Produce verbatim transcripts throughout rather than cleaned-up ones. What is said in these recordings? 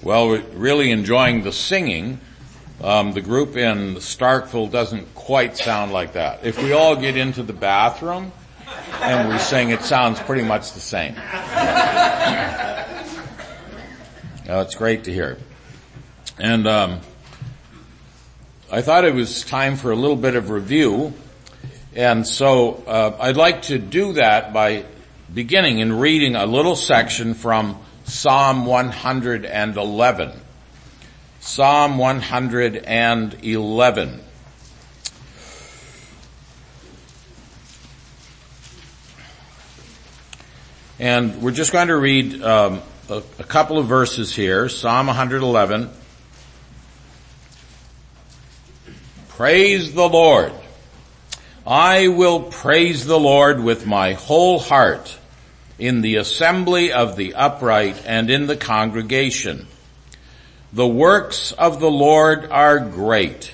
Well, we're really enjoying the singing. Um, the group in Starkville doesn't quite sound like that. If we all get into the bathroom and we sing, it sounds pretty much the same. Now, it's great to hear. And um, I thought it was time for a little bit of review. And so uh, I'd like to do that by beginning and reading a little section from Psalm one hundred eleven. Psalm one hundred eleven. And we're just going to read um, a, a couple of verses here. Psalm one hundred eleven. Praise the Lord. I will praise the Lord with my whole heart in the assembly of the upright and in the congregation. The works of the Lord are great,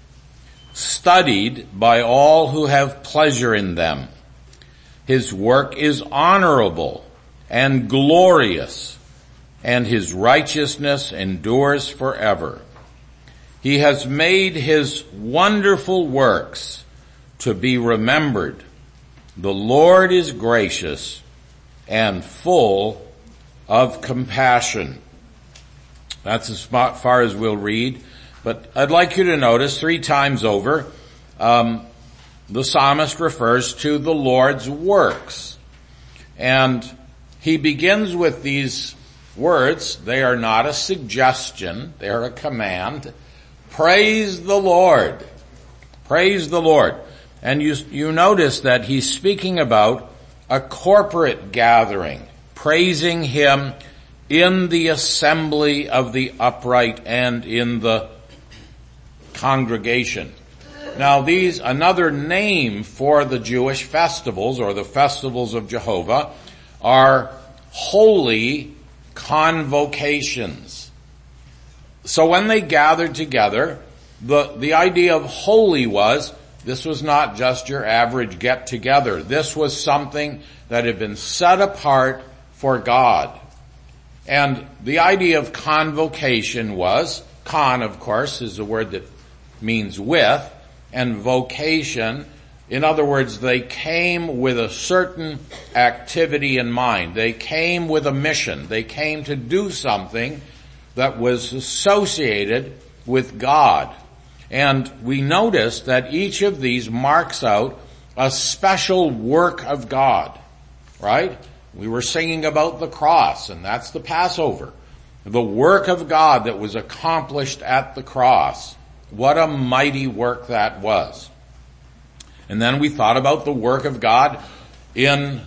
studied by all who have pleasure in them. His work is honorable and glorious, and his righteousness endures forever. He has made his wonderful works to be remembered. The Lord is gracious and full of compassion. That's as far as we'll read. But I'd like you to notice three times over, um, the psalmist refers to the Lord's works. And he begins with these words. They are not a suggestion. They are a command. Praise the Lord. Praise the Lord. And you, you notice that he's speaking about a corporate gathering, praising him in the assembly of the upright and in the congregation. Now these, another name for the Jewish festivals or the festivals of Jehovah are holy convocations. So when they gathered together, the, the idea of holy was, this was not just your average get-together. This was something that had been set apart for God. And the idea of convocation was, con, of course, is a word that means with, and vocation, in other words, they came with a certain activity in mind. They came with a mission. They came to do something that was associated with God. And we notice that each of these marks out a special work of God, right? We were singing about the cross, and that's the Passover. The work of God that was accomplished at the cross. What a mighty work that was. And then we thought about the work of God in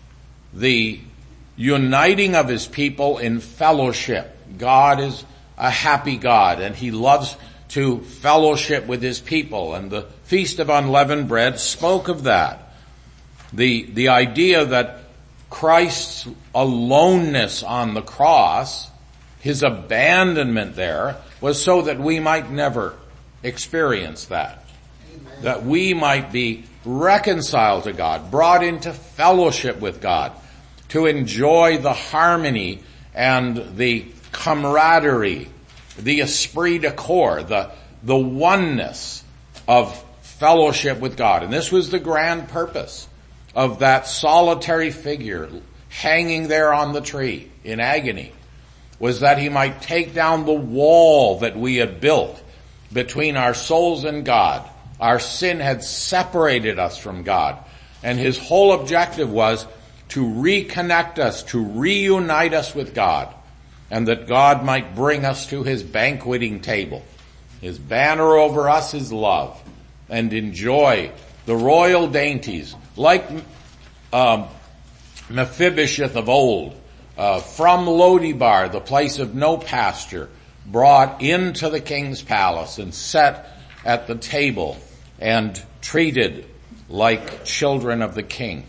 the uniting of his people in fellowship. God is a happy God, and he loves to fellowship with his people, and the Feast of Unleavened Bread spoke of that. The, the idea that Christ's aloneness on the cross, his abandonment there, was so that we might never experience that. Amen. That we might be reconciled to God, brought into fellowship with God, to enjoy the harmony and the camaraderie, the esprit de corps, the, the oneness of fellowship with God. And this was the grand purpose of that solitary figure hanging there on the tree in agony, was that he might take down the wall that we had built between our souls and God. Our sin had separated us from God. And his whole objective was to reconnect us, to reunite us with God, and that God might bring us to his banqueting table. His banner over us is love, and enjoy the royal dainties, like um, Mephibosheth of old, uh, from Lodibar, the place of no pasture, brought into the king's palace and set at the table and treated like children of the king.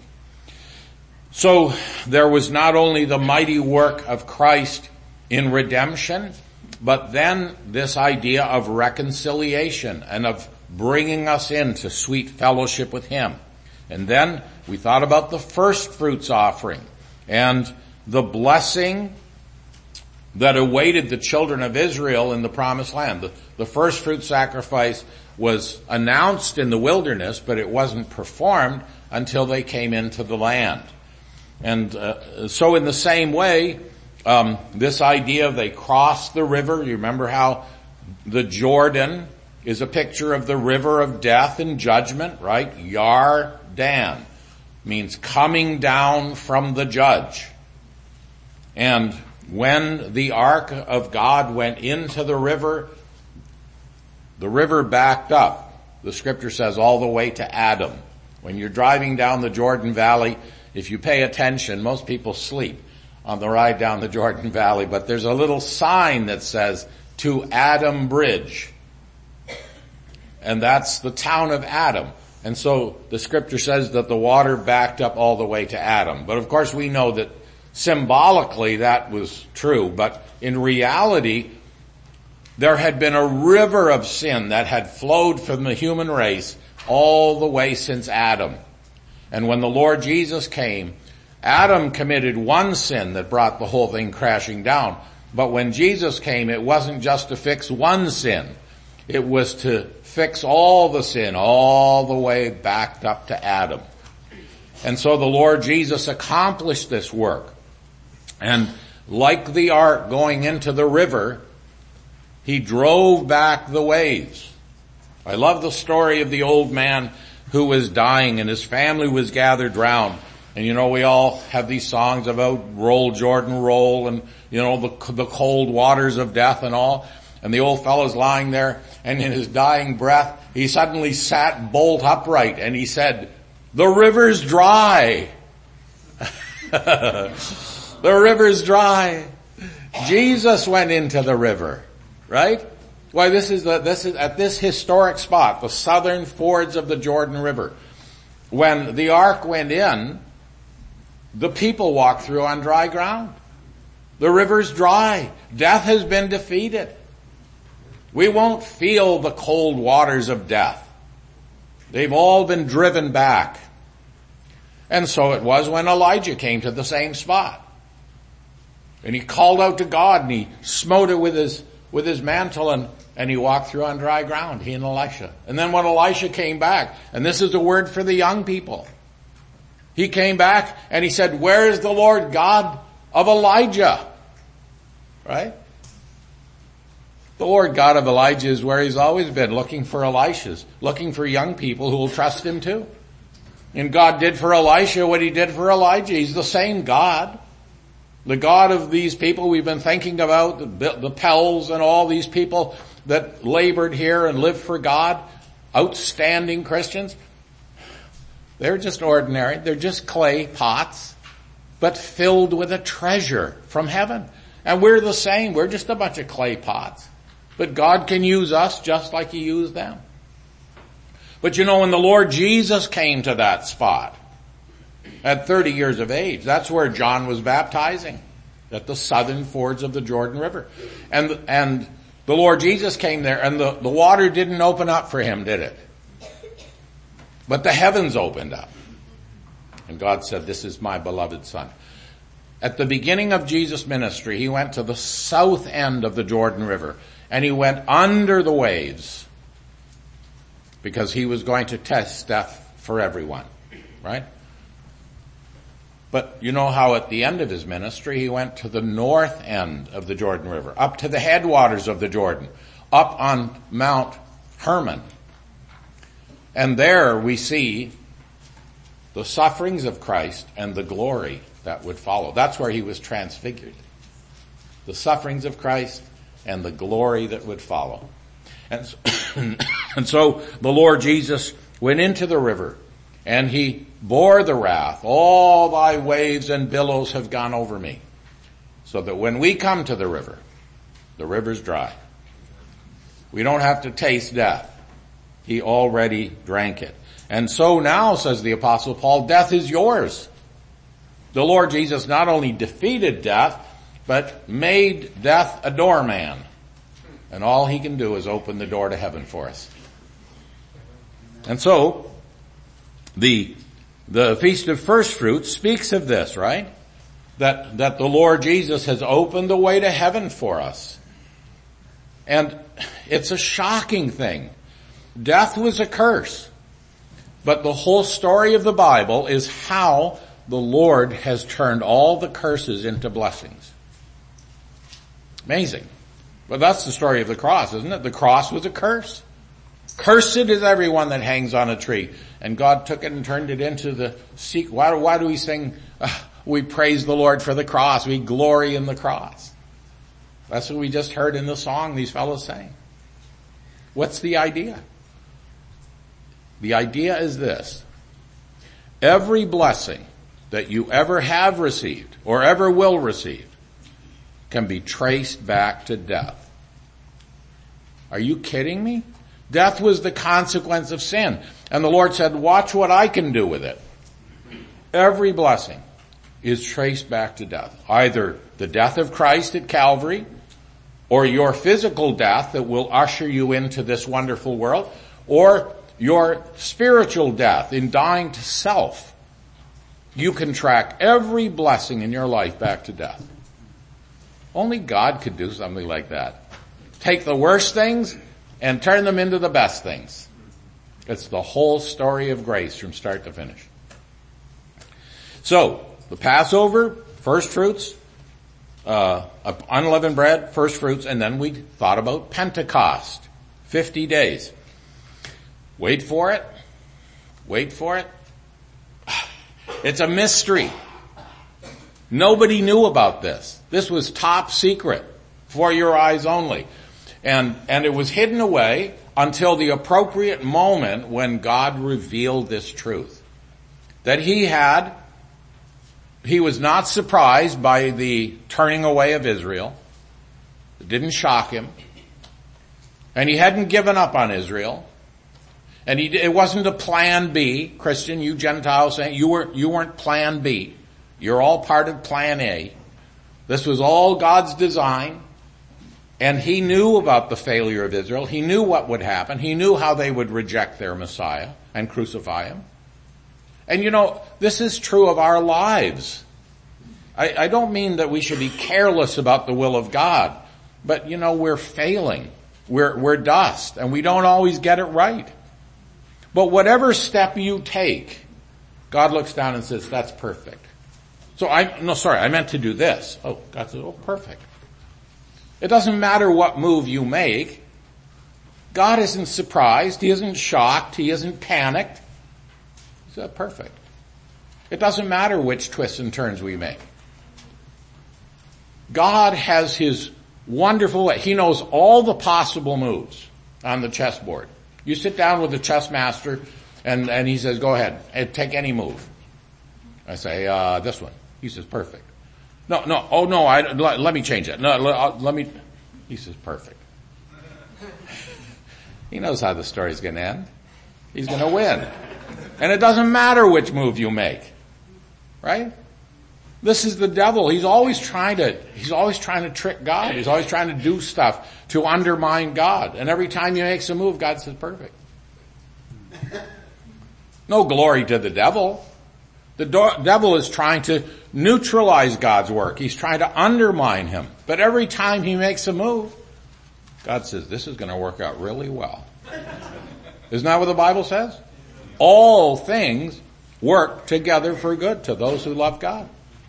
So there was not only the mighty work of Christ in redemption, but then this idea of reconciliation and of bringing us into sweet fellowship with him. And then we thought about the first fruits offering and the blessing that awaited the children of Israel in the promised land. The, the first fruit sacrifice was announced in the wilderness, but it wasn't performed until they came into the land. And uh, so in the same way, um, this idea of they crossed the river, you remember how the Jordan is a picture of the river of death and judgment, right? Yardan means coming down from the judge. And when the ark of God went into the river, the river backed up. The scripture says all the way to Adam. When you're driving down the Jordan Valley, if you pay attention, most people sleep on the ride down the Jordan Valley, but there's a little sign that says to Adam Bridge. And that's the town of Adam. And so the scripture says that the water backed up all the way to Adam. But of course we know that symbolically that was true, but in reality there had been a river of sin that had flowed from the human race all the way since Adam. And when the Lord Jesus came, Adam committed one sin that brought the whole thing crashing down. But when Jesus came, it wasn't just to fix one sin. It was to fix all the sin, all the way backed up to Adam. And so the Lord Jesus accomplished this work. And like the ark going into the river, he drove back the waves. I love the story of the old man who was dying and his family was gathered round. And you know, we all have these songs about roll Jordan roll and, you know, the, the cold waters of death and all. And the old fellow's lying there, and in his dying breath, he suddenly sat bolt upright and he said, "The river's dry." The river's dry. Jesus went into the river, right? Why, this is the, this is at this historic spot, the southern fords of the Jordan River. When the ark went in, the people walked through on dry ground. The river's dry. Death has been defeated. We won't feel the cold waters of death. They've all been driven back. And so it was when Elijah came to the same spot. And he called out to God and he smote it with his, with his mantle and, and he walked through on dry ground, he and Elisha. And then when Elisha came back, and this is a word for the young people, he came back and he said, "Where is the Lord God of Elijah?" Right? The Lord God of Elijah is where he's always been, looking for Elishas, looking for young people who will trust him too. And God did for Elisha what he did for Elijah. He's the same God. The God of these people we've been thinking about, the, the Pells and all these people that labored here and lived for God, outstanding Christians. They're just ordinary. They're just clay pots, but filled with a treasure from heaven. And we're the same. We're just a bunch of clay pots. But God can use us just like he used them. But you know, when the Lord Jesus came to that spot at thirty years of age, that's where John was baptizing, at the southern fords of the Jordan River. And, and the Lord Jesus came there and the, the water didn't open up for him, did it? But the heavens opened up. And God said, "This is my beloved Son." At the beginning of Jesus' ministry, he went to the south end of the Jordan River. And he went under the waves because he was going to test death for everyone, right? But you know how at the end of his ministry, he went to the north end of the Jordan River, up to the headwaters of the Jordan, up on Mount Hermon. And there we see the sufferings of Christ and the glory that would follow. That's where he was transfigured. The sufferings of Christ and the glory that would follow. And so, and so the Lord Jesus went into the river and he bore the wrath. "All thy waves and billows have gone over me." So that when we come to the river, the river's dry. We don't have to taste death. He already drank it. And so now, says the Apostle Paul, death is yours. The Lord Jesus not only defeated death, but made death a doorman. And all he can do is open the door to heaven for us. And so, the, the Feast of First Fruits speaks of this, right? that, that the Lord Jesus has opened the way to heaven for us. And it's a shocking thing. Death was a curse. But the whole story of the Bible is how the Lord has turned all the curses into blessings. Amazing. But that's the story of the cross, isn't it? The cross was a curse. Cursed is everyone that hangs on a tree. And God took it and turned it into the secret. Why, why do we sing, uh, we praise the Lord for the cross. We glory in the cross. That's what we just heard in the song these fellows sang. What's the idea? The idea is this. Every blessing that you ever have received or ever will receive can be traced back to death. Are you kidding me? Death was the consequence of sin. And the Lord said, watch what I can do with it. Every blessing is traced back to death. Either the death of Christ at Calvary, or your physical death that will usher you into this wonderful world, or your spiritual death in dying to self. You can track every blessing in your life back to death. Only God could do something like that. Take the worst things and turn them into the best things. It's the whole story of grace from start to finish. So, the Passover, first fruits, uh, unleavened bread, first fruits, and then we thought about Pentecost, fifty days. Wait for it. Wait for it. It's a mystery. Nobody knew about this. This was top secret, for your eyes only. And, and it was hidden away until the appropriate moment when God revealed this truth. That he had, he was not surprised by the turning away of Israel. It didn't shock him. And he hadn't given up on Israel. And he, it wasn't a plan B. Christian, you Gentiles saying, you were, you weren't plan B. You're all part of plan A. This was all God's design. And he knew about the failure of Israel. He knew what would happen. He knew how they would reject their Messiah and crucify him. And you know, this is true of our lives. I, I don't mean that we should be careless about the will of God. But you know, we're failing. We're, we're dust. And we don't always get it right. But whatever step you take, God looks down and says, that's perfect. So I, no, sorry, I meant to do this. Oh, God says, oh, perfect. It doesn't matter what move you make. God isn't surprised. He isn't shocked. He isn't panicked. He said, perfect. It doesn't matter which twists and turns we make. God has his wonderful way. He knows all the possible moves on the chessboard. You sit down with the chess master and, and he says, go ahead, take any move. I say, uh, this one. He says, perfect. No, no, oh no, I, let, let me change it. No, let, let me, he says, perfect. He knows how the story's gonna end. He's gonna win. And it doesn't matter which move you make. Right? This is the devil. He's always trying to, he's always trying to trick God. He's always trying to do stuff to undermine God. And every time he makes a move, God says, perfect. No glory to the devil. The do- devil is trying to neutralize God's work. He's trying to undermine him. But every time he makes a move, God says, this is going to work out really well. Isn't that what the Bible says? All things work together for good to those who love God.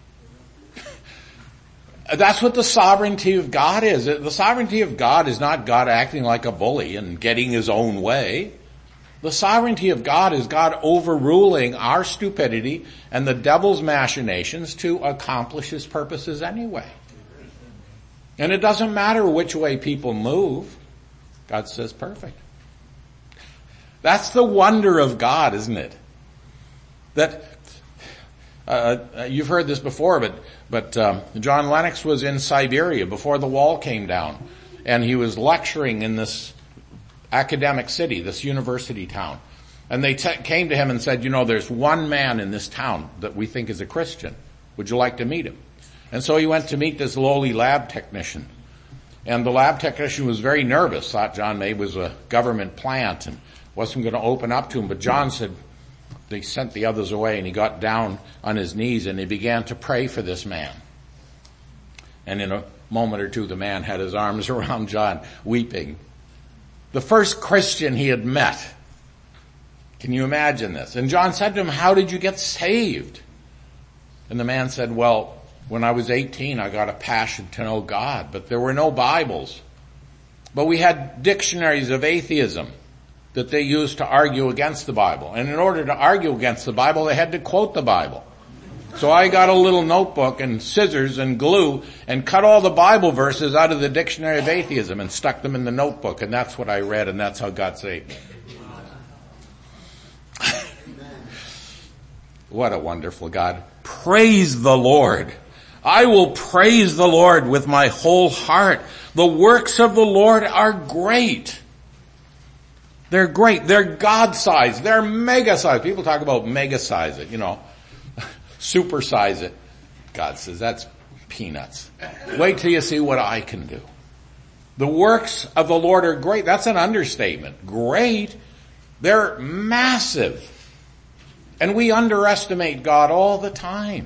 That's what the sovereignty of God is. The sovereignty of God is not God acting like a bully and getting his own way. The sovereignty of God is God overruling our stupidity and the devil's machinations to accomplish his purposes anyway. And it doesn't matter which way people move. God says perfect. That's the wonder of God, isn't it? That uh, you've heard this before, but but um, John Lennox was in Siberia before the wall came down, and he was lecturing in this academic city, this university town. And they te- came to him and said, you know, there's one man in this town that we think is a Christian. Would you like to meet him? And so he went to meet this lowly lab technician. And the lab technician was very nervous, thought John May was a government plant and wasn't going to open up to him. But John said, they sent the others away, and he got down on his knees and he began to pray for this man. And in a moment or two, the man had his arms around John, weeping. The first Christian he had met. Can you imagine this? And John said to him, how did you get saved? And the man said, well, when I was eighteen, I got a passion to know God, but there were no Bibles. But we had dictionaries of atheism that they used to argue against the Bible. And in order to argue against the Bible, they had to quote the Bible. So I got a little notebook and scissors and glue and cut all the Bible verses out of the dictionary of atheism and stuck them in the notebook. And that's what I read, and that's how God saved me. What a wonderful God. Praise the Lord. I will praise the Lord with my whole heart. The works of the Lord are great. They're great. They're God-sized. They're mega-sized. People talk about mega-size it, you know. Supersize it. God says, that's peanuts. Wait till you see what I can do. The works of the Lord are great. That's an understatement. Great. They're massive. And we underestimate God all the time.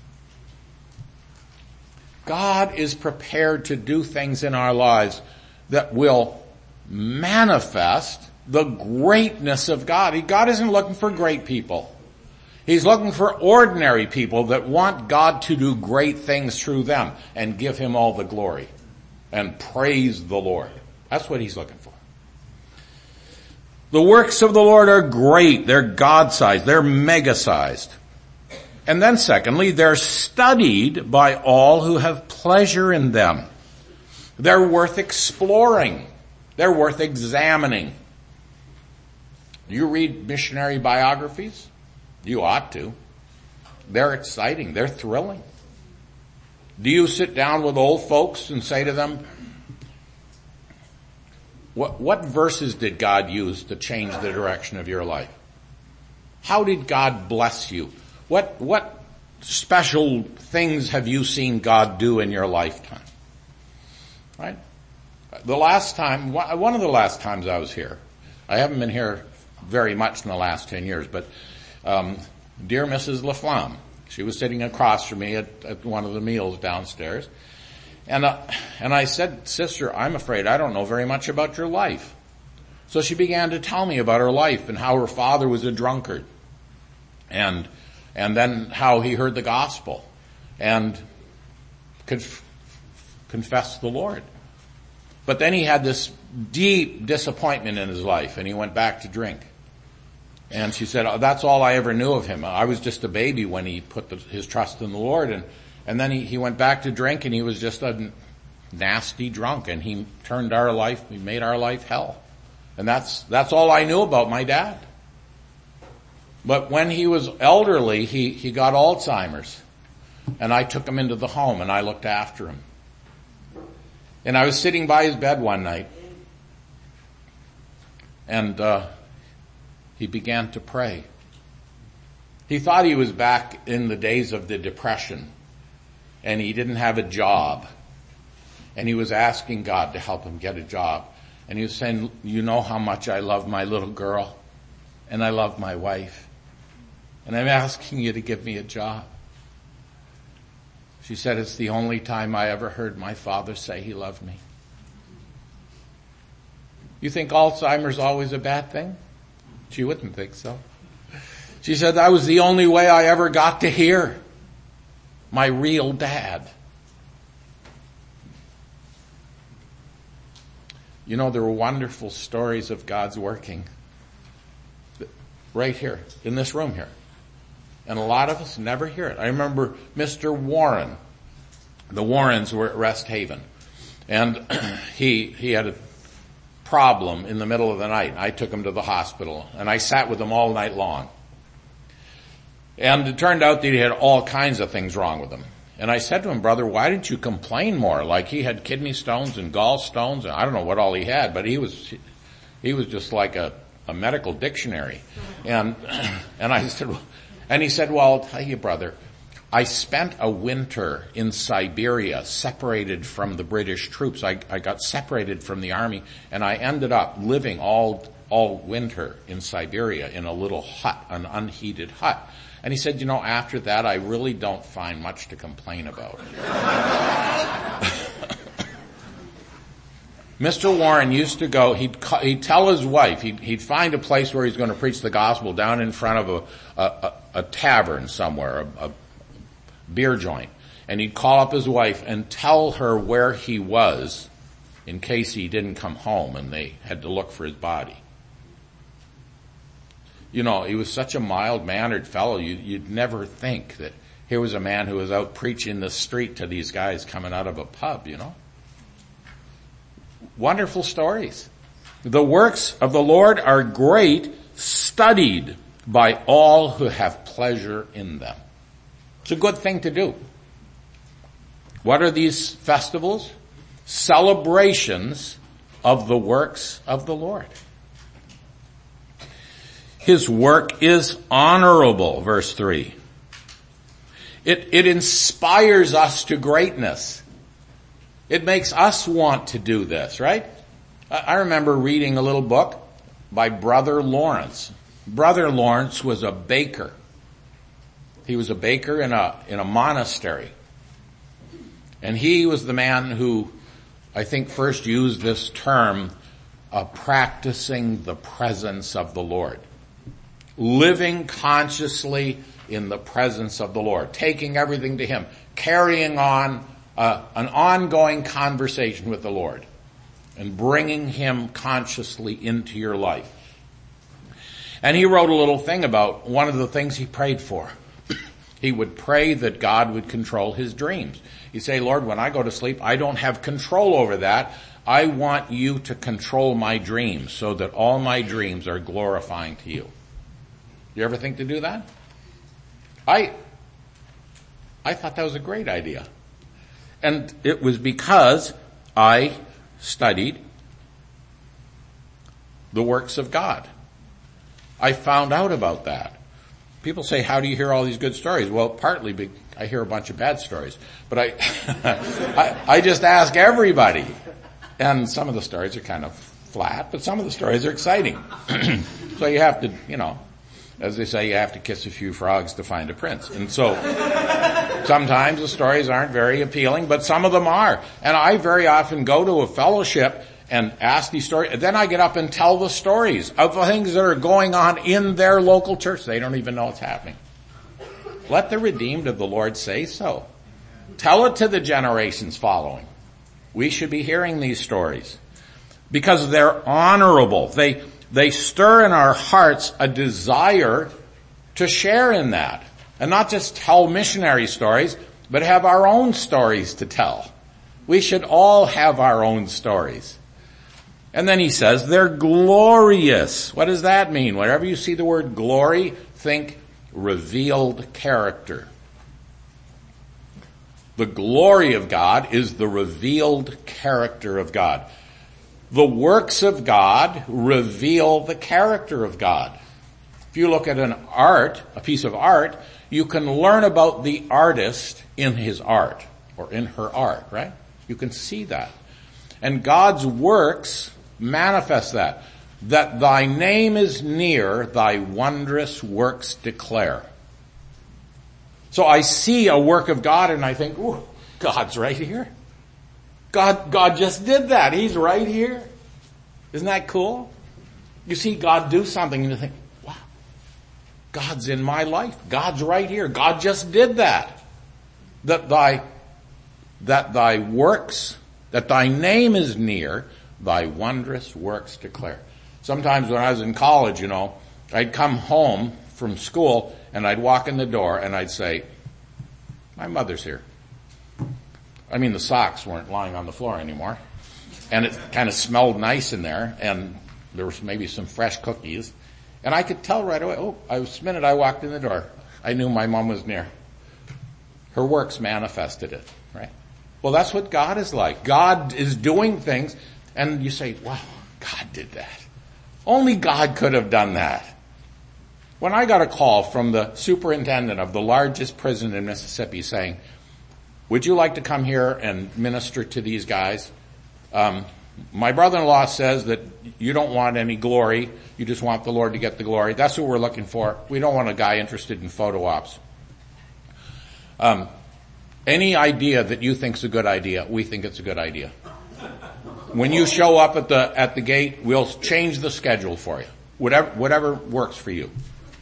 God is prepared to do things in our lives that will manifest the greatness of God. God isn't looking for great people. He's looking for ordinary people that want God to do great things through them and give him all the glory and praise the Lord. That's what he's looking for. The works of the Lord are great. They're God-sized. They're mega-sized. And then secondly, they're studied by all who have pleasure in them. They're worth exploring. They're worth examining. Do you read missionary biographies? You ought to. They're exciting. They're thrilling. Do you sit down with old folks and say to them, what, what verses did God use to change the direction of your life? How did God bless you? What, what special things have you seen God do in your lifetime? Right? The last time, one of the last times I was here, I haven't been here very much in the last ten years, but Um, dear Missus Laflamme, she was sitting across from me at, at one of the meals downstairs. And, uh, and I said, sister, I'm afraid I don't know very much about your life. So she began to tell me about her life and how her father was a drunkard. And, and then how he heard the gospel and conf- confessed the Lord. But then he had this deep disappointment in his life and he went back to drink. And she said, oh, that's all I ever knew of him. I was just a baby when he put the, his trust in the Lord. And, and then he, he went back to drink and he was just a nasty drunk. And he turned our life, he made our life hell. And that's, that's all I knew about my dad. But when he was elderly, he, he got Alzheimer's. And I took him into the home and I looked after him. And I was sitting by his bed one night. And, uh, he began to pray. He thought he was back in the days of the Depression, and he didn't have a job. And he was asking God to help him get a job. And he was saying, you know how much I love my little girl, and I love my wife, and I'm asking you to give me a job. She said, it's the only time I ever heard my father say he loved me. You think Alzheimer's always a bad thing? She wouldn't think so. She said, that was the only way I ever got to hear my real dad. You know, there were wonderful stories of God's working right here, in this room here. And a lot of us never hear it. I remember Mister Warren. The Warrens were at Rest Haven. And he, he had a problem in the middle of the night. I took him to the hospital and I sat with him all night long. And it turned out that he had all kinds of things wrong with him. And I said to him, brother, why didn't you complain more? Like he had kidney stones and gallstones and I don't know what all he had, but he was, he was just like a, a medical dictionary. And, and I said, and he said, well, I'll tell you, brother, I spent a winter in Siberia separated from the British troops. I, I got separated from the army and I ended up living all all winter in Siberia in a little hut, an unheated hut. And he said, you know, after that, I really don't find much to complain about. Mister Warren used to go, he'd, he'd tell his wife, he'd, he'd find a place where he's going to preach the gospel down in front of a, a, a tavern somewhere, a, a beer joint. And he'd call up his wife and tell her where he was in case he didn't come home and they had to look for his body. You know, he was such a mild-mannered fellow, you, you'd never think that here was a man who was out preaching the street to these guys coming out of a pub, you know. Wonderful stories. The works of the Lord are great, studied by all who have pleasure in them. It's a good thing to do. What are these festivals? Celebrations of the works of the Lord. His work is honorable, verse three. It, it inspires us to greatness. It makes us want to do this, right? I remember reading a little book by Brother Lawrence. Brother Lawrence was a baker. He was a baker in a, in a monastery. And he was the man who, I think, first used this term of practicing the presence of the Lord. Living consciously in the presence of the Lord. Taking everything to Him. Carrying on uh, an ongoing conversation with the Lord. And bringing Him consciously into your life. And he wrote a little thing about one of the things he prayed for. He would pray that God would control his dreams. He'd say, Lord, when I go to sleep, I don't have control over that. I want you to control my dreams so that all my dreams are glorifying to you. You ever think to do that? I, I thought that was a great idea. And it was because I studied the works of God. I found out about that. People say, how do you hear all these good stories? Well, partly be, I hear a bunch of bad stories. But I, I, I just ask everybody. And some of the stories are kind of flat, but some of the stories are exciting. So you have to, you know, as they say, you have to kiss a few frogs to find a prince. And so sometimes the stories aren't very appealing, but some of them are. And I very often go to a fellowship and ask these stories. Then I get up and tell the stories of the things that are going on in their local church. They don't even know what's happening. Let the redeemed of the Lord say so. Tell it to the generations following. We should be hearing these stories because they're honorable. They, they stir in our hearts a desire to share in that and not just tell missionary stories, but have our own stories to tell. We should all have our own stories. And then he says, they're glorious. What does that mean? Whenever you see the word glory, think revealed character. The glory of God is the revealed character of God. The works of God reveal the character of God. If you look at an art, a piece of art, you can learn about the artist in his art, or in her art, right? You can see that. And God's works manifest that. That thy name is near, thy wondrous works declare. So I see a work of God and I think, ooh, God's right here. God, God just did that. He's right here. Isn't that cool? You see God do something and you think, wow, God's in my life. God's right here. God just did that. That thy, that thy works, that thy name is near, thy wondrous works declare. Sometimes when I was in college, you know, I'd come home from school and I'd walk in the door and I'd say, my mother's here. I mean, the socks weren't lying on the floor anymore. And it kind of smelled nice in there and there was maybe some fresh cookies. And I could tell right away, oh, I was, the minute I walked in the door, I knew my mom was near. Her works manifested it, right? Well, that's what God is like. God is doing things and you say, wow, God did that. Only God could have done that. When I got a call from the superintendent of the largest prison in Mississippi saying, would you like to come here and minister to these guys? Um, My brother-in-law says that you don't want any glory. You just want the Lord to get the glory. That's what we're looking for. We don't want a guy interested in photo ops. Um, any idea that you think's a good idea, we think it's a good idea. When you show up at the, at the gate, we'll change the schedule for you. Whatever, whatever works for you.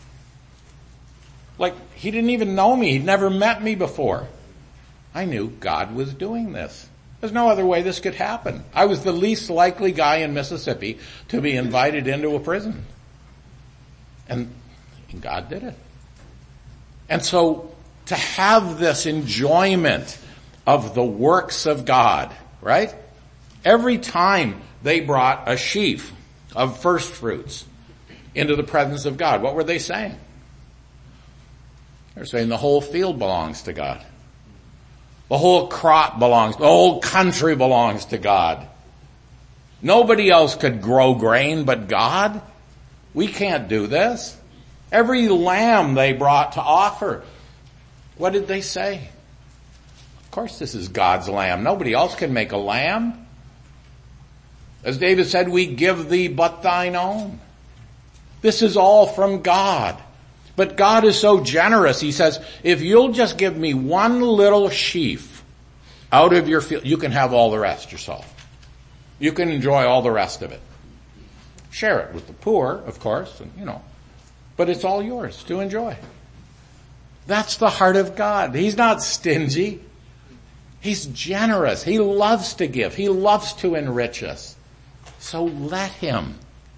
Like, he didn't even know me. He'd never met me before. I knew God was doing this. There's no other way this could happen. I was the least likely guy in Mississippi to be invited into a prison. And God did it. And so, to have this enjoyment of the works of God, right? Every time they brought a sheaf of first fruits into the presence of God, what were they saying? They're saying the whole field belongs to God. The whole crop belongs, the whole country belongs to God. Nobody else could grow grain but God. We can't do this. Every lamb they brought to offer, what did they say? Of course this is God's lamb. Nobody else can make a lamb. As David said, we give thee but thine own. This is all from God. But God is so generous. He says, if you'll just give me one little sheaf out of your field, you can have all the rest yourself. You can enjoy all the rest of it. Share it with the poor, of course, and, you know, but it's all yours to enjoy. That's the heart of God. He's not stingy. He's generous. He loves to give. He loves to enrich us. So let him.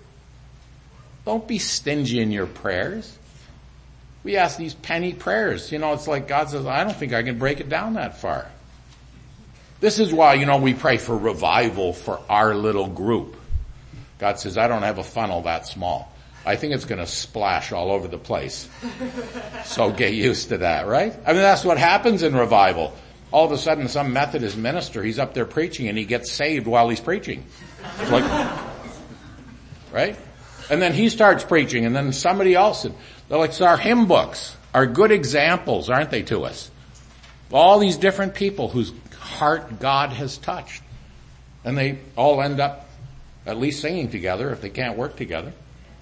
Don't be stingy in your prayers. We ask these penny prayers. You know, it's like God says, I don't think I can break it down that far. This is why, you know, we pray for revival for our little group. God says, I don't have a funnel that small. I think it's going to splash all over the place. So get used to that, right? I mean, that's what happens in revival. All of a sudden, some Methodist minister, he's up there preaching and he gets saved while he's preaching. It's like, right? And then he starts preaching and then somebody else. They're like, our hymn books are good examples, aren't they, to us? All these different people whose heart God has touched. And they all end up at least singing together if they can't work together.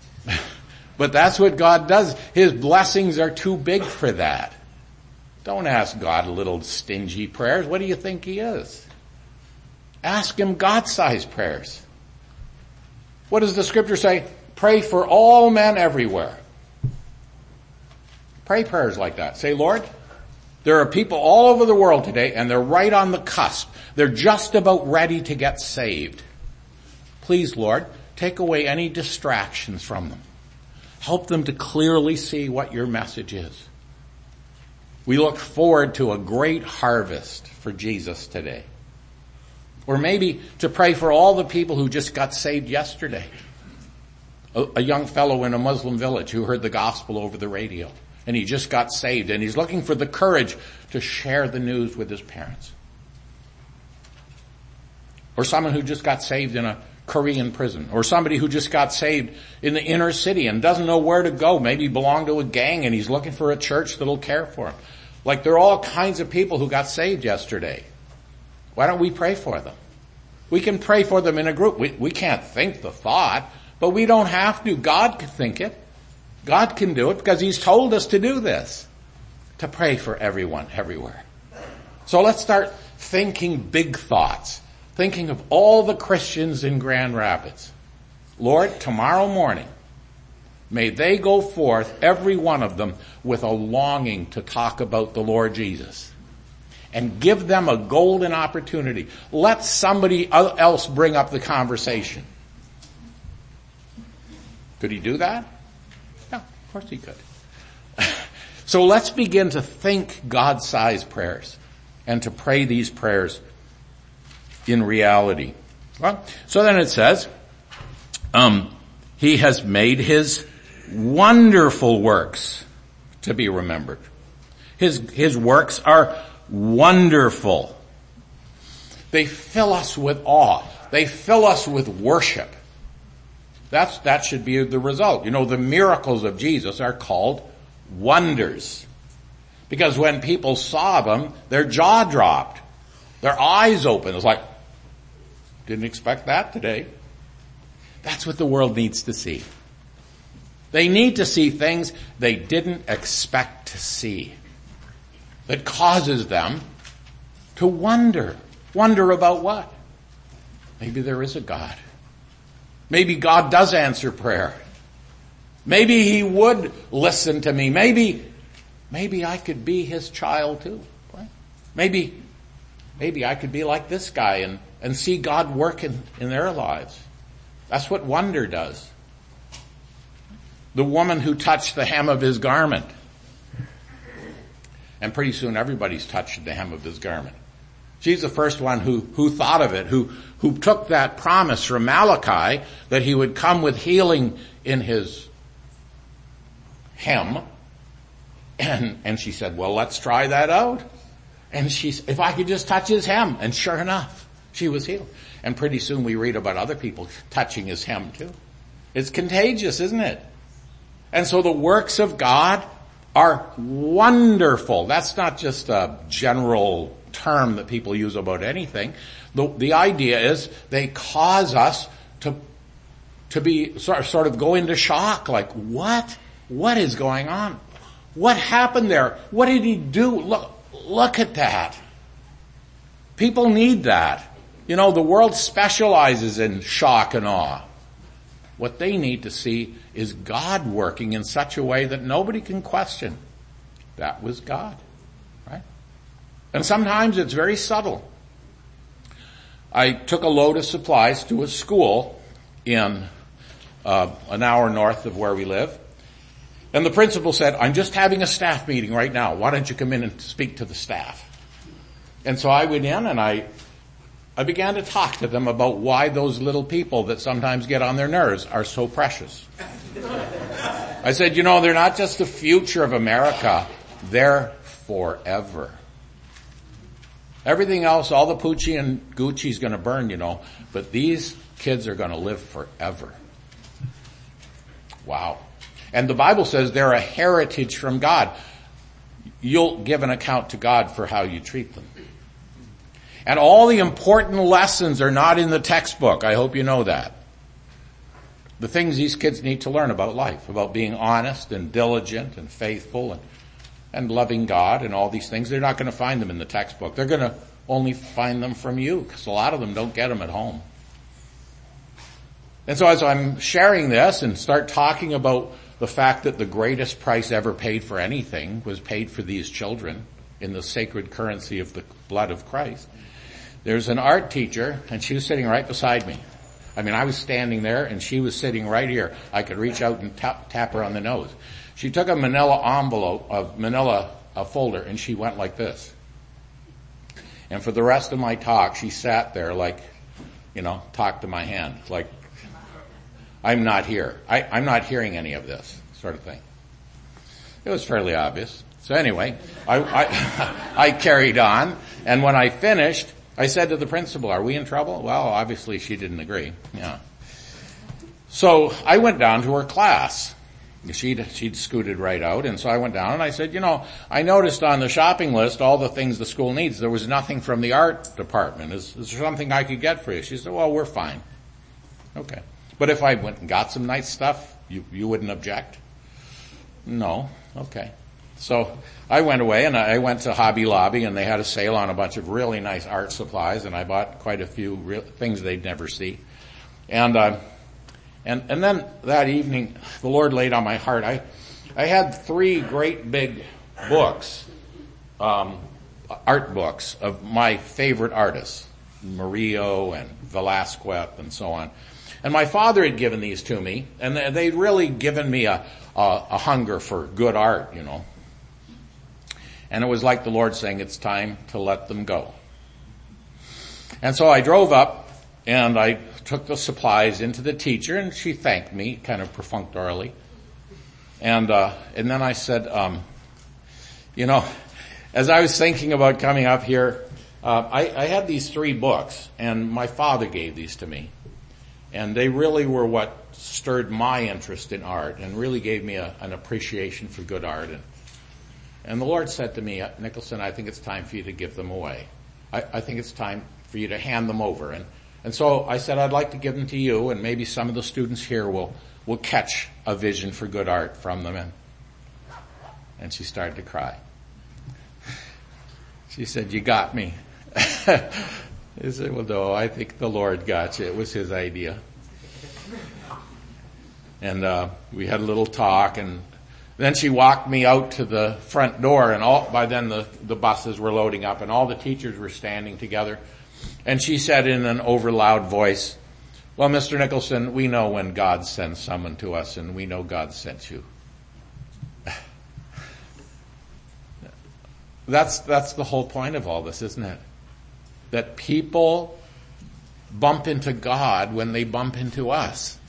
But that's what God does. His blessings are too big for that. Don't ask God little stingy prayers. What do you think he is? Ask him God-sized prayers. What does the scripture say? Pray for all men everywhere. Pray prayers like that. Say, Lord, there are people all over the world today and they're right on the cusp. They're just about ready to get saved. Please, Lord, take away any distractions from them. Help them to clearly see what your message is. We look forward to a great harvest for Jesus today. Or maybe to pray for all the people who just got saved yesterday. A, a young fellow in a Muslim village who heard the gospel over the radio. And he just got saved and he's looking for the courage to share the news with his parents. Or someone who just got saved in a Korean prison. Or somebody who just got saved in the inner city and doesn't know where to go. Maybe he belonged to a gang and he's looking for a church that'll care for him. Like there are all kinds of people who got saved yesterday. Why don't we pray for them? We can pray for them in a group. We, we can't think the thought, but we don't have to. God can think it. God can do it because he's told us to do this. To pray for everyone, everywhere. So let's start thinking big thoughts. Thinking of all the Christians in Grand Rapids. Lord, tomorrow morning, may they go forth, every one of them, with a longing to talk about the Lord Jesus. And give them a golden opportunity. Let somebody else bring up the conversation. Could he do that? Yeah, of course he could. So let's begin to think God-sized prayers and to pray these prayers in reality. Well, so then it says, um, he has made his wonderful works to be remembered. His, his works are wonderful. They fill us with awe. They fill us with worship. That's, that should be the result. You know, the miracles of Jesus are called wonders. Because when people saw them, their jaw dropped. Their eyes opened. It was like, Didn't expect that today. That's what the world needs to see. They need to see things they didn't expect to see. That causes them to wonder. Wonder about what? Maybe there is a God. Maybe God does answer prayer. Maybe he would listen to me. Maybe, maybe I could be his child too. Right? Maybe, maybe I could be like this guy and, and see God work in, in their lives. That's what wonder does. The woman who touched the hem of his garment. And pretty soon everybody's touched the hem of his garment. She's the first one who, who thought of it, who, who took that promise from Malachi that he would come with healing in his hem. And, and she said, well, let's try that out. And she said, if I could just touch his hem. And sure enough, she was healed. And pretty soon we read about other people touching his hem too. It's contagious, isn't it? And so the works of God are wonderful. That's not just a general term that people use about anything. The, the idea is they cause us to, to be sort of, sort of go into shock. Like, what? What is going on? What happened there? What did he do? Look, look at that. People need that. You know, the world specializes in shock and awe. What they need to see is God working in such a way that nobody can question. That was God, right? And sometimes it's very subtle. I took a load of supplies to a school in uh, an hour north of where we live. And the principal said, I'm just having a staff meeting right now. Why don't you come in and speak to the staff? And so I went in and I I began to talk to them about why those little people that sometimes get on their nerves are so precious. I said, you know, they're not just the future of America. They're forever. Everything else, all the Poochie and Gucci's going to burn, you know, but these kids are going to live forever. Wow. And the Bible says they're a heritage from God. You'll give an account to God for how you treat them. And all the important lessons are not in the textbook. I hope you know that. The things these kids need to learn about life, about being honest and diligent and faithful and, and loving God and all these things, they're not going to find them in the textbook. They're going to only find them from you, because a lot of them don't get them at home. And so as I'm sharing this and start talking about the fact that the greatest price ever paid for anything was paid for these children in the sacred currency of the blood of Christ, there's an art teacher, and she was sitting right beside me. I mean, I was standing there, and she was sitting right here. I could reach out and tap, tap her on the nose. She took a manila envelope, a manila a folder, and she went like this. And for the rest of my talk, she sat there like, you know, talk to my hand, like, I'm not here. I, I'm not hearing any of this sort of thing. It was fairly obvious. So anyway, I, I, I carried on, and when I finished, I said to the principal, are we in trouble? Well, obviously she didn't agree. Yeah. So I went down to her class. She'd, she'd scooted right out, and so I went down and I said, you know, I noticed on the shopping list all the things the school needs. There was nothing from the art department. Is, is there something I could get for you? She said, well, we're fine. Okay. But if I went and got some nice stuff, you, you wouldn't object? No. Okay. So I went away and I went to Hobby Lobby, and they had a sale on a bunch of really nice art supplies, and I bought quite a few real things they'd never see. And, uh, and, and then that evening, the Lord laid on my heart, I, I had three great big books, um, art books of my favorite artists, Murillo and Velázquez and so on. And my father had given these to me, and they'd really given me a, a, a hunger for good art, you know. And it was like the Lord saying, it's time to let them go. And so I drove up and I took the supplies into the teacher, and she thanked me kind of perfunctorily. And, uh, and then I said, um, you know, as I was thinking about coming up here, uh, I, I had these three books, and my father gave these to me. And they really were what stirred my interest in art and really gave me a, an appreciation for good art. And, and the Lord said to me, Nicholson, I think it's time for you to give them away. I, I think it's time for you to hand them over. And, And so I said, I'd like to give them to you, and maybe some of the students here will, will catch a vision for good art from them. And, and she started to cry. She said, you got me. I said, well, no, I think the Lord got you. It was his idea. And uh we had a little talk, and then she walked me out to the front door, and all by then the, the buses were loading up, and all the teachers were standing together. And she said in an overloud voice, well, Mister Nicholson, we know when God sends someone to us, and we know God sent you. That's, that's the whole point of all this, isn't it? That people bump into God when they bump into us.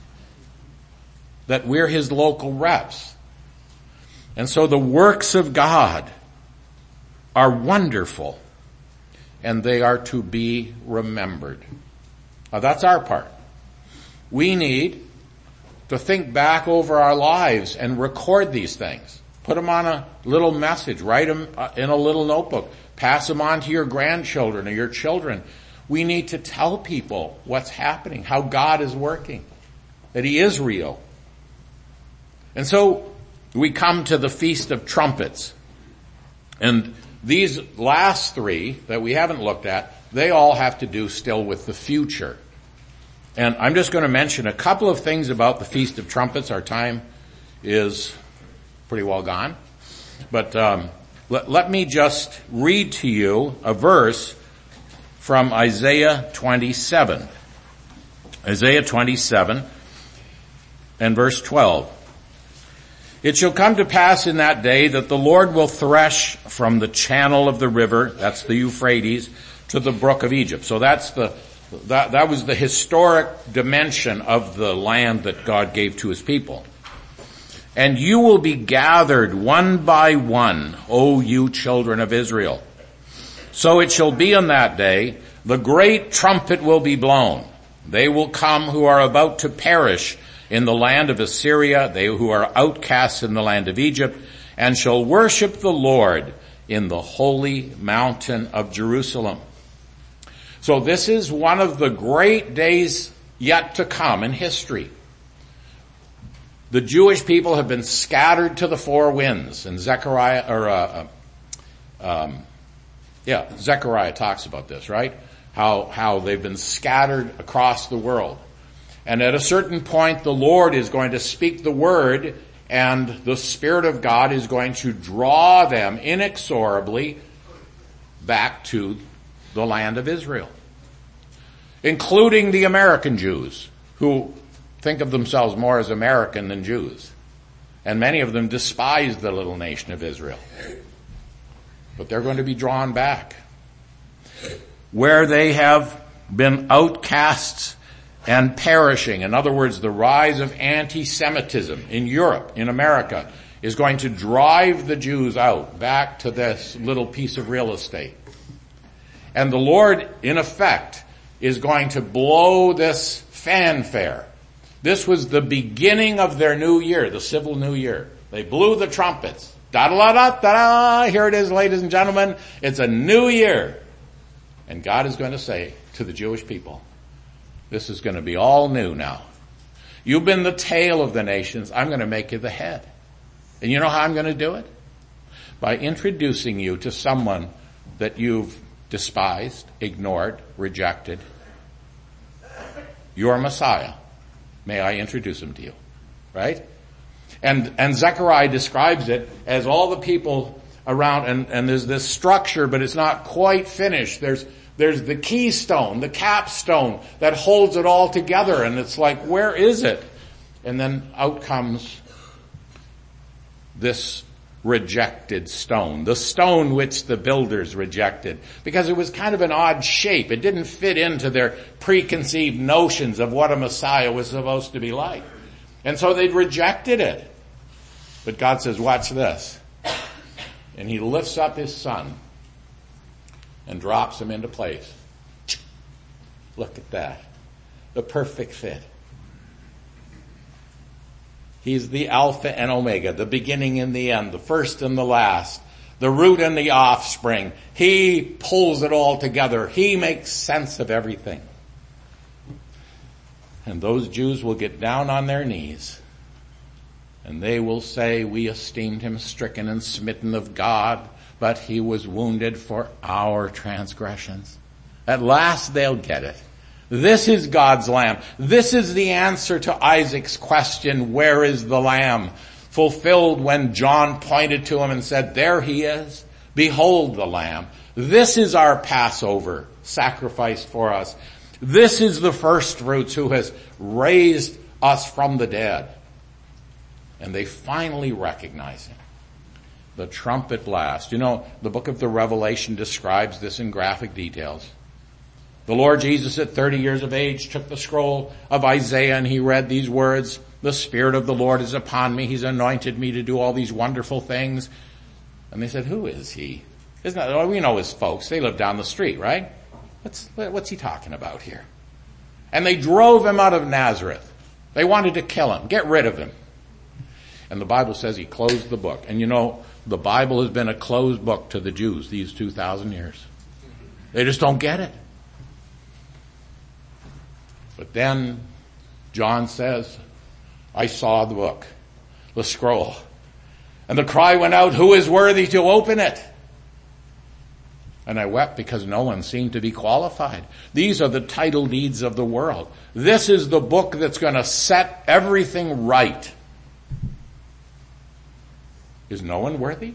That we're his local reps. And so the works of God are wonderful, and they are to be remembered. Now that's our part. We need to think back over our lives and record these things. Put them on a little message. Write them in a little notebook. Pass them on to your grandchildren or your children. We need to tell people what's happening, how God is working, that he is real. And so we come to the Feast of Trumpets. And these last three that we haven't looked at, they all have to do still with the future. And I'm just going to mention a couple of things about the Feast of Trumpets. Our time is pretty well gone. But um, let, let me just read to you a verse from Isaiah twenty-seven. Isaiah twenty-seven and verse twelve. It shall come to pass in that day that the Lord will thresh from the channel of the river, that's the Euphrates, to the brook of Egypt. So that's the, that, that was the historic dimension of the land that God gave to his people. And you will be gathered one by one, O you children of Israel. So it shall be on that day, the great trumpet will be blown. They will come who are about to perish in the land of Assyria, they who are outcasts in the land of Egypt, and shall worship the Lord in the holy mountain of Jerusalem. So this is one of the great days yet to come in history. The Jewish people have been scattered to the four winds, and Zechariah, or uh, um, yeah, Zechariah talks about this, right? How how they've been scattered across the world. And at a certain point, the Lord is going to speak the word, and the Spirit of God is going to draw them inexorably back to the land of Israel, including the American Jews, who think of themselves more as American than Jews. And many of them despise the little nation of Israel. But they're going to be drawn back, where they have been outcasts and perishing. In other words, the rise of anti-Semitism in Europe, in America, is going to drive the Jews out back to this little piece of real estate. And the Lord, in effect, is going to blow this fanfare. This was the beginning of their new year, the civil new year. They blew the trumpets. Da-da-da-da-da, here it is, ladies and gentlemen. It's a new year. And God is going to say to the Jewish people, this is going to be all new now. You've been the tail of the nations. I'm going to make you the head. And you know how I'm going to do it? By introducing you to someone that you've despised, ignored, rejected. Your Messiah. May I introduce him to you? Right? And, and Zechariah describes it as all the people around, and, and there's this structure, but it's not quite finished. There's, there's the keystone, the capstone that holds it all together, and it's like, where is it? And then out comes this rejected stone, the stone which the builders rejected, because it was kind of an odd shape. It didn't fit into their preconceived notions of what a Messiah was supposed to be like. And so they rejected it. But God says, watch this. And he lifts up his son and drops him into place. Look at that. The perfect fit. He's the Alpha and Omega, the beginning and the end, the first and the last, the root and the offspring. He pulls it all together. He makes sense of everything. And those Jews will get down on their knees and they will say, we esteemed him stricken and smitten of God, but he was wounded for our transgressions. At last they'll get it. This is God's Lamb. This is the answer to Isaac's question, where is the Lamb? Fulfilled when John pointed to him and said, there he is. Behold the Lamb. This is our Passover sacrifice for us. This is the first fruits who has raised us from the dead. And they finally recognize him. The trumpet blast. You know, the book of the Revelation describes this in graphic details. The Lord Jesus at thirty years of age took the scroll of Isaiah and he read these words, the Spirit of the Lord is upon me. He's anointed me to do all these wonderful things. And they said, who is he? Isn't that, well, we know his folks. They live down the street, right? What's, what's he talking about here? And they drove him out of Nazareth. They wanted to kill him, get rid of him. And the Bible says he closed the book. And you know, the Bible has been a closed book to the Jews these two thousand years. They just don't get it. But then John says, I saw the book, the scroll. And the cry went out, who is worthy to open it? And I wept because no one seemed to be qualified. These are the title deeds of the world. This is the book that's going to set everything right. Is no one worthy?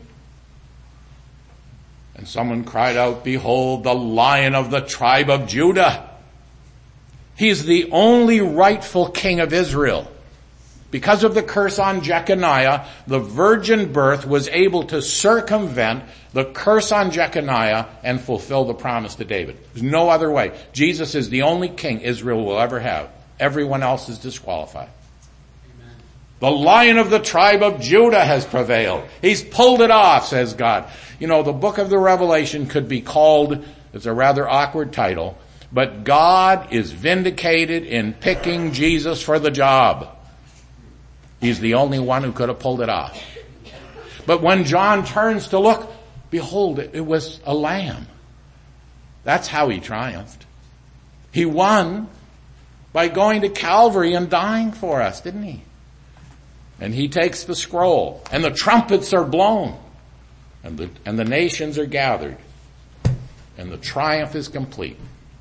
And someone cried out, behold, the Lion of the tribe of Judah. He's the only rightful king of Israel. Because of the curse on Jeconiah, the virgin birth was able to circumvent the curse on Jeconiah and fulfill the promise to David. There's no other way. Jesus is the only king Israel will ever have. Everyone else is disqualified. Amen. The Lion of the tribe of Judah has prevailed. He's pulled it off, says God. You know, the book of the Revelation could be called, it's a rather awkward title, but God is vindicated in picking Jesus for the job. He's the only one who could have pulled it off. But when John turns to look, behold, it was a lamb. That's how he triumphed. He won by going to Calvary and dying for us, didn't he? And he takes the scroll, and the trumpets are blown, and the, and the nations are gathered, and the triumph is complete.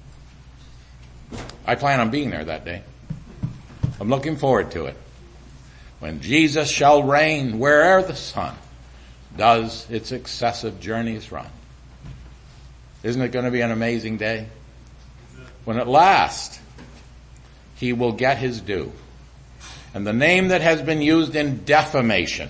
I plan on being there that day. I'm looking forward to it. When Jesus shall reign where'er the sun does its excessive journeys run. Isn't it going to be an amazing day? When at last he will get his due. And the name that has been used in defamation,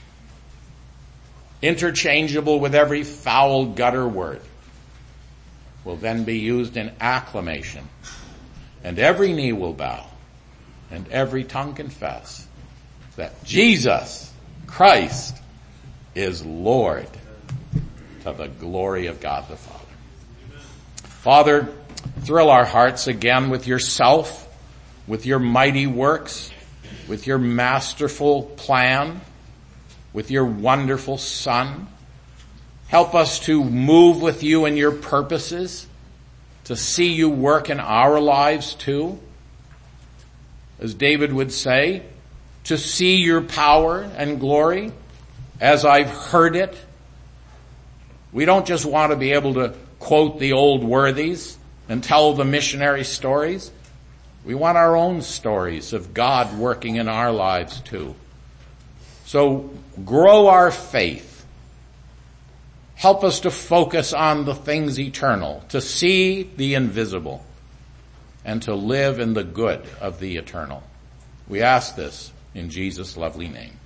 interchangeable with every foul gutter word, will then be used in acclamation. And every knee will bow and every tongue confess that Jesus Christ is Lord, to the glory of God the Father. Father, thrill our hearts again with yourself, with your mighty works, with your masterful plan, with your wonderful Son. Help us to move with you in your purposes, to see you work in our lives too. As David would say, to see your power and glory as I've heard it. We don't just want to be able to quote the old worthies and tell the missionary stories. We want our own stories of God working in our lives too. So grow our faith. Help us to focus on the things eternal, to see the invisible, and to live in the good of the eternal. We ask this in Jesus' lovely name.